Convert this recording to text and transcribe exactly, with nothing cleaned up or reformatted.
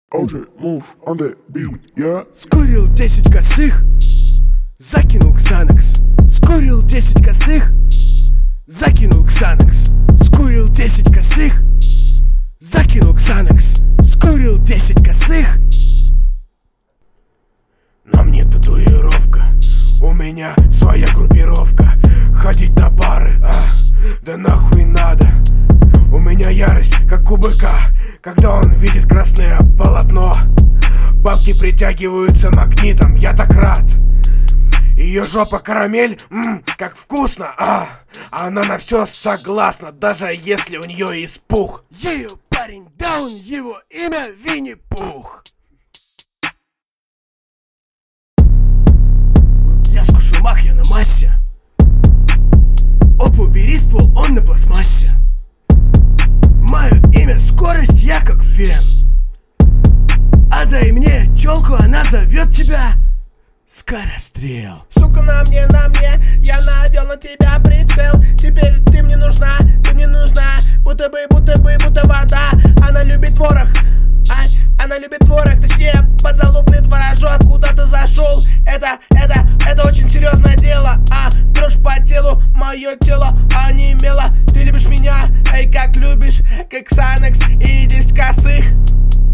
о джей, move on the beat, yeah. Скурил десять косых, закинул ксанакс. Скурил десять косых, закинул ксанакс. Скурил десять косых, закинул ксанакс. Скурил десять косых. На мне татуировка, у меня своя группировка. Ходить на пары, а, да нахуй надо. У меня ярость, как у быка, когда он видит красное полотно. Бабки притягиваются магнитом, я так рад. Ее жопа карамель, ммм, как вкусно, а она на все согласна, даже если у нее испух. Ее парень даун, его имя Винни-Пух. Я скушал мах, я на массе. Оп, убери ствол, он на пластмассе. Мое имя скорость, я как фен. Отдай мне челку, она зовет тебя скорострел. Сука, на мне, на мне, я навел на тебя прицел. Теперь ты мне нужна, ты мне нужна. Будто бы, будто бы, будто вода. Она любит творог, ай, она любит творог. Точнее, подзалупный творожок. Куда ты зашел? Это, это, это очень серьезное дело. А, дрожь по телу, мое тело онемело. Ты любишь меня, эй, как любишь, как Ксанакс и десять косых.